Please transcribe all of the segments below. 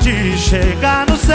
de chegar no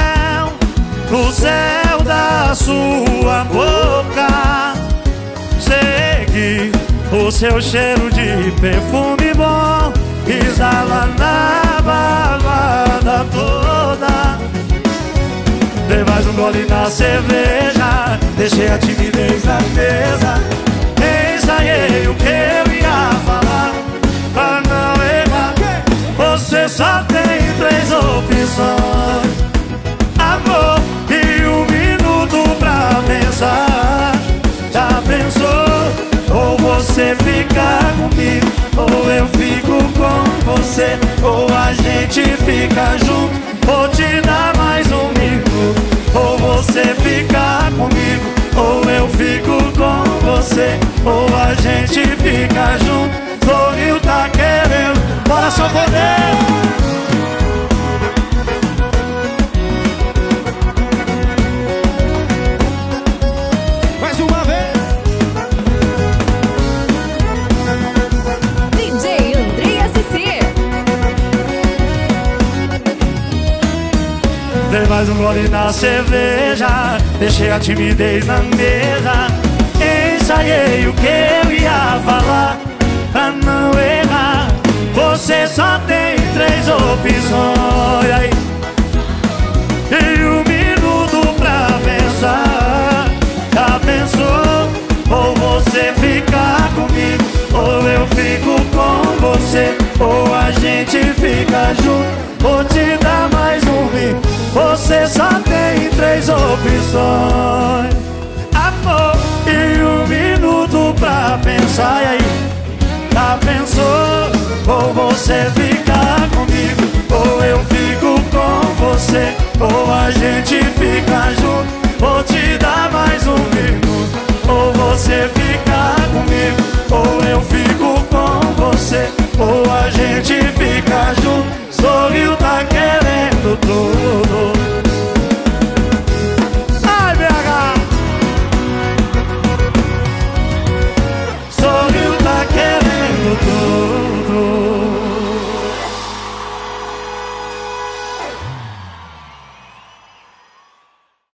céu da sua boca. Seguir o seu cheiro de perfume bom, exala na balada toda. Dei mais um gole na cerveja, deixei a timidez na mesa. Ensaiei o que eu ia falar pra não errar. Você só tem 3 opções: amor e 1 minuto pra pensar. Já pensou? Ou você fica comigo, ou eu fico com você, ou a gente fica junto. Vou te dar mais 1 minuto. Ou você fica comigo, ou eu fico com você, ou a gente fica junto. Floril tá querendo, bora só poder. Mais uma vez. DJ André SC. Dei mais um gole na cerveja, deixei a timidez na mesa. Ensaiei o que eu ia falar pra não errar. Você só tem 3 opções aí, e 1 minuto pra pensar. Já pensou? Ou você fica comigo, ou eu fico com você, ou a gente fica junto. Vou te dar mais 1 minuto. Você só tem 3 opções: amor e 1 minuto pra pensar. E aí, já pensou? Ou você fica comigo, ou eu fico com você, ou a gente fica junto. Vou te dar mais 1 minuto. Ou você fica